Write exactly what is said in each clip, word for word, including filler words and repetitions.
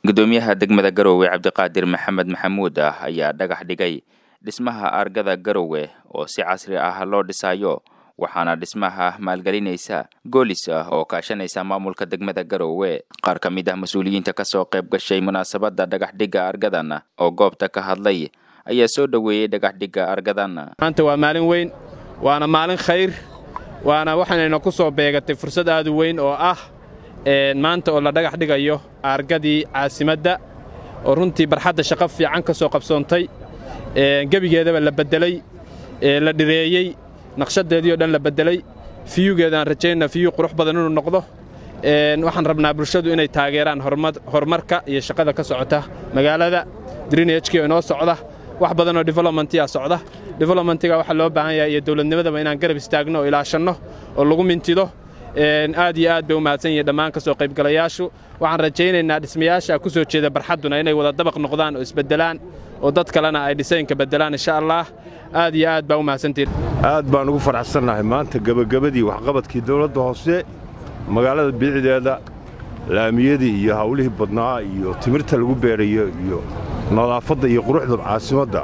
gudoomiyaha degmada Garowe Cabdiqaadir Maxamed Maxamuud ayaa dhagax dhigay dhismaha argada Garowe oo si casri ah loo dhisayo waxaana dhismaha maalgelinaysa Goolis oo kaashanaysa maamulka degmada Garowe. qaar ka mid ah mas'uuliyiinta ka soo qayb gashay munaasabadda dhagax dhiga argadan oo goobta ka hadlay ayaa soo dhaweeyay dhagax dhiga argadan. maanta waa maalin weyn, waana maalin khayr, waana waxaanayna ku soo beegatay fursad aad u weyn oo ah maanta oo la dhagax dhigayo argadii caasimadda oo runtii barxadda shaqo fiican ka soo qabsoontay, gabigeedaba la bedelay, la dhireeyay, naqshadeedii oo dhan la bedelay, fiyugeedaan rajaynaa fiyu qurux badan inuu noqdo. waxaan rabnaa bulshadu inay taageeraan horumarka iyo shaqada ka socota magaalada. drainage oo inoo socda, wax badan oo development-ya socda. development-ga waxa loo baahan yahay iyo dawladnimadaba inaan garab istaagno oo ilaashanno oo lagu mintido. aad iyo aad bay u mahadsan yihiin dhammaan ka soo qaybgalayaashu. waxaan rajaynaynaa dhismayaasha ku soo jeeda barxadduna inay wada dabaq noqdaan oo isbedelaan oo dad kalena ay dhisaynka bedelaan insha Allah. aad iyo aad baa u mahadsantiin. aad baan ugu faraxsanahay maanta gabagabadii waxqabadkii dawladda hoose magaalada biicideeda, laamiyadii iyo hawlihii badnaa iyo timirta lagu beerayo iyo nadaafadda iyo quruxda caasimadda.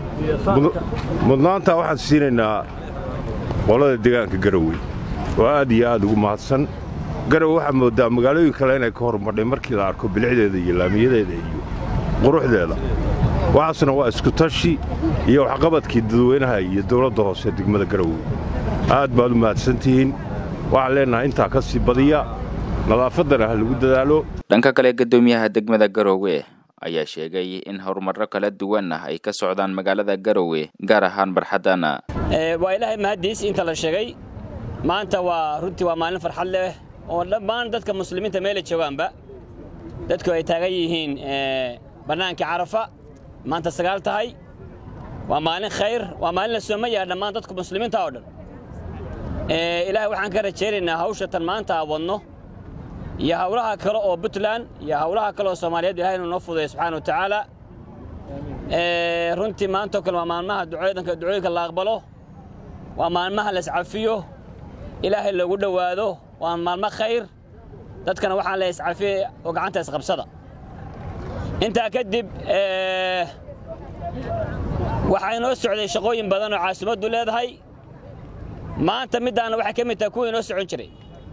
mudnaanta waxaan siinaynaa qolada deegaanka Garowe oo aad iyo aad ugu mahadsan. Garowe waxaa moodaa magaalooyin kale inay ka horumartay markii la arko bilicdeeda iyo laamiyadeeda iyo quruxdeeda. waxaasna waa isku tashi iyo waxqabadkii dadweynaha iyo dawladda hoose degmada Garowe. aad baad u mahadsantihiin. waxaan leenahay intaa ka sii badiya, nadaafaddana ha lagu dadaalo. dhanka kale gudoomiyaha degmada Garowe ayaa sheegay in horumarro kala duwan ay ka socdaan magaalada Garowe gaar ahaan barxadana. ee waa ilaahay mahadiis inta la sheegay. maanta waa runtii waa maalin farxad leh oo dhammaan dadka muslimiinta meel joogaanba dadku ay taagan yihiin ee banaanka Carafa maanta sagaal tahay. waa maalin khayr, waa maalin la soomayaa dhammaan dadka muslimiinta oo dhan. ee ilaahay waxaan ka rajaynaynaa hawsha tan maanta wadno iyo hawlaha kale oo Puntland iyo hawlaha kale oo Soomaaliyeed ilaahay inuu noo fududeeyo subxaanahu wa ta'aala. ee runtii maanta kale waa maalmaha ducooyinka ducooyinka la aqbalo, waa maalmaha la iscafiyo, ilaahay lagu dhawaado, waa maalmo khayr. dadkana waxaan la iscafiyo oo gacanta isqabsada. inta kadib ee waxay noo socday shaqooyin badan oo caasimaddu leedahay. maanta midaana waxa ka mid tahay kuwii noo socon jiray.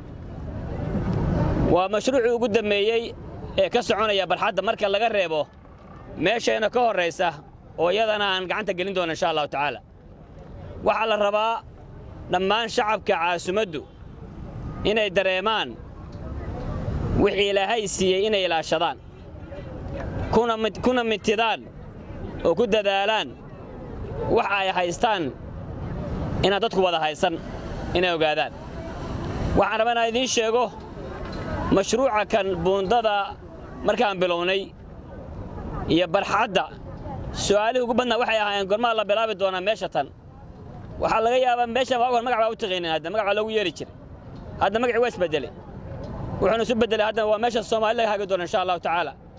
waa mashruucii ugu dambeeyay ee ka soconaya barxadda marka laga reebo meeshayna ka horeysa oo iyadana aan gacanta gelin doono insha Allah ta'ala. waxa la rabaa dhammaan shacabka caasimaddu inay dareemaan wixii Ilaahay siiyay inay ilaashadaan, kuna kuna mitidaan oo ku dadaalaan waxa ay haystaan ina dadku wada haysan inay ogaadaan. waxaan rabaa inaan idin sheego mashruuca kan buundada markaan bilownay iyo barxadda su'aalaha ugu badnaa waxay ahaayeen gormaa la bilaabi doonaa meesha tan. waxa laga yaabaa meesha waa magac baa u taqaynaa, hadda magac lagu yeeri jiray, hadda magac waa isbedelay, wuxuuna isu bedelay, hadda waa meesha Soomaaliya laga hagi doono insha Allah ta'ala.